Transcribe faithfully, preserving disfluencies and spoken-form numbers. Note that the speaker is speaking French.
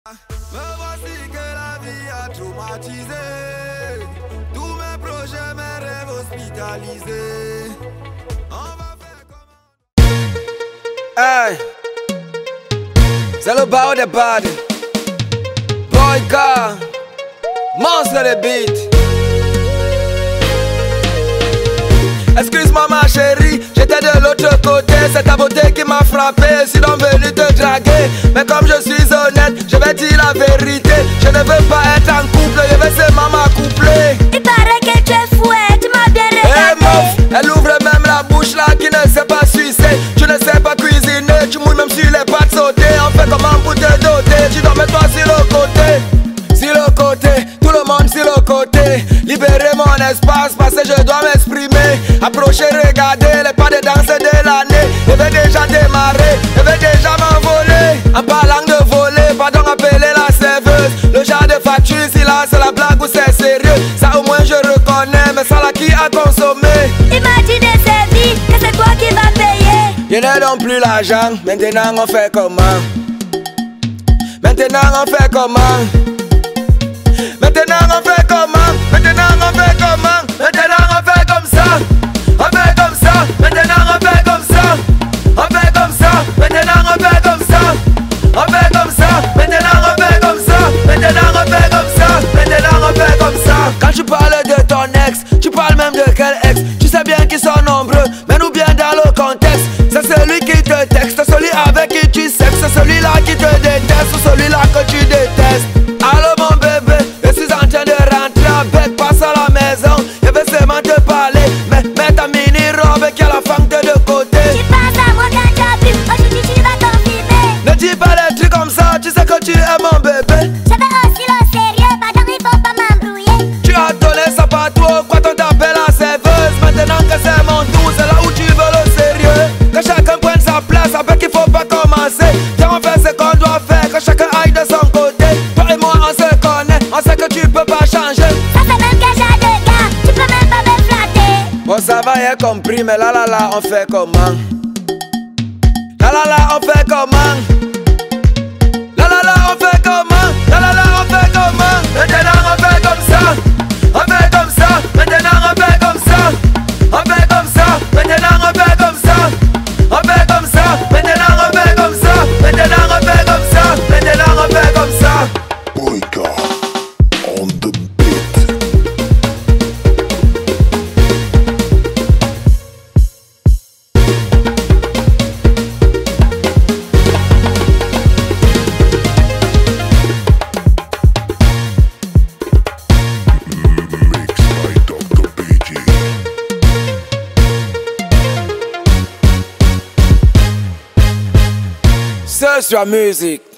Me voici que la vie a traumatisé. Tous mes projets, mes rêves hospitalisés. On va faire comment? Hey, c'est le bar des bad. Boyka, monstre de beat. Excuse-moi ma chérie, j'étais de l'autre côté. C'est ta beauté qui m'a frappé, sinon venu te draguer. Mais comme je suis honnête, je vais dire la vérité. Je ne veux pas être en couple, je veux seulement m'accoupler. Il paraît que tu es fouet, tu m'as bien regardé. Hey meuf, elle ouvre même la bouche là qui ne sait pas sucer. Tu ne sais pas cuisiner, tu mouilles même sur les pâtes sautées. On fait comment pour te doter, tu dois mettre toi sur le côté. Sur le côté, tout le monde sur le côté. Libérer mon espace parce que je dois m'exprimer. Approcher, regarder les pas de danse de l'année. Je vais déjà démarrer, je vais déjà m'envoler. En parlant de voler, pardon appeler la serveuse. Le genre de facture si là c'est la blague ou c'est sérieux. Ça au moins je reconnais, mais ça là qui a consommé. Il m'a dit de servir, que c'est toi qui vas payer. Je n'ai donc plus l'argent, maintenant on fait comment? Maintenant on fait comment? Maintenant on fait comment? Maintenant on fait comment? Maintenant on fait comme ça. On fait comme ça. Maintenant on fait comme ça. On fait comme ça. Maintenant on fait comme ça. On fait comme ça. Maintenant on fait comme ça. Maintenant on fait comme ça. Maintenant on fait comme ça. Quand tu parles de ton ex, tu parles même de quel ex? Tu sais bien qu'ils sont nombreux, mais nous bien dans le contexte. C'est celui qui te texte, celui avec qui tu sexes, c'est celui-là qui te déteste ou celui-là que tu détestes. Allô mon bébé, je suis en train de rentrer avec, passe à la maison. Je veux seulement te parler, mais mets ta mini-robe qui a la fente de côté. Tu penses à moi quand tu as bu, aujourd'hui tu vas confirmer. Ne dis pas des trucs comme ça, tu sais que tu es mon bébé. Je vais aussi le sérieux, pardon il faut pas m'embrouiller. Tu as donné ça partout, quoi ton t'appelle la serveuse. Maintenant que c'est mon tour, c'est là où tu veux le sérieux. Que chacun prenne sa place, avec qu'il faut pas commencer. Viens on fait ce qu'on doit faire, que chacun aille de son côté. Toi et moi on se connaît, on sait que tu peux pas changer. Ça fait même que j'ai deux gars, tu peux même pas me flatter. Bon ça va, y'a compris, mais là là là on fait comment? Là là là on fait comment? Là là là on fait comment? Là là là on fait comment? Maintenant on fait comme ça. On fait comme ça. Maintenant on fait comme ça. On fait comme ça. Maintenant on fait comme ça. On fait comme ça. Maintenant on fait comme ça. Maintenant on fait comme ça. Maintenant on fait comme ça. Boyka on the beat. Mixed by doctor B G. Search your music.